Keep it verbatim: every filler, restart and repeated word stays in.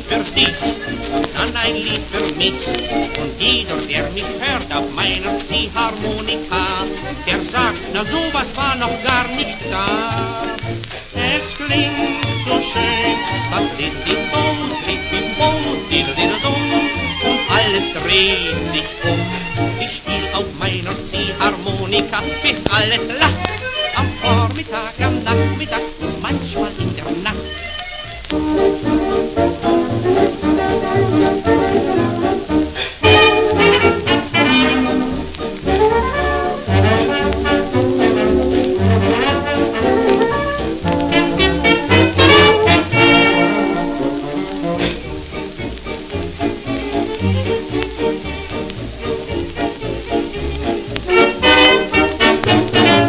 für dich, dann ein Lied für mich. Und jeder, der mich hört auf meiner Ziehharmonika, der sagt, na sowas war noch gar nicht da. Es klingt so schön, was ist die Bum, die Bum, die Bum, und alles dreht sich um. Ich spiel auf meiner Ziehharmonika, bis alles lacht, am Vormittag, am Nachmittag,